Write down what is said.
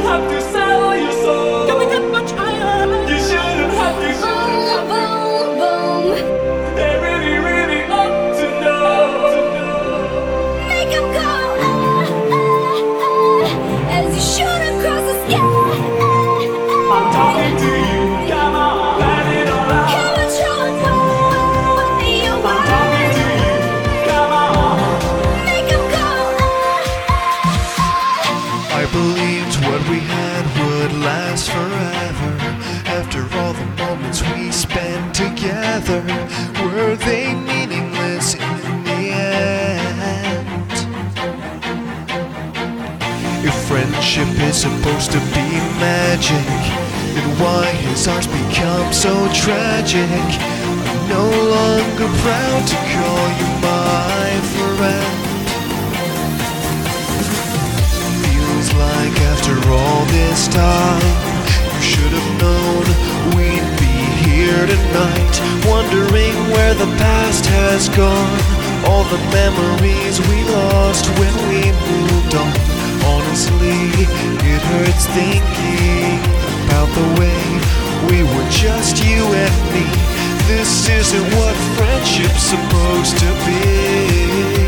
have to sell your soul. Can we get much higher? You shouldn't have to. Boom, boom, They really, really ought to know. make 'em go as you shoot across the sky. I'm talking to you. Come on, let it all out. Come on, show 'em what you I'm want. talking to you. Come on. Make 'em go. I believed what we had would last forever. After all the moments we spent together, were they meaningless in the end? If friendship is supposed to be magic, then why has ours become so tragic? I'm no longer proud to call you my friend. Feels like after all this time, you should have known we'd be here tonight, wondering where the past has gone, all the memories we lost when we moved on. Honestly, it hurts thinking about the way we were just you and me. This isn't what friendship's supposed to be.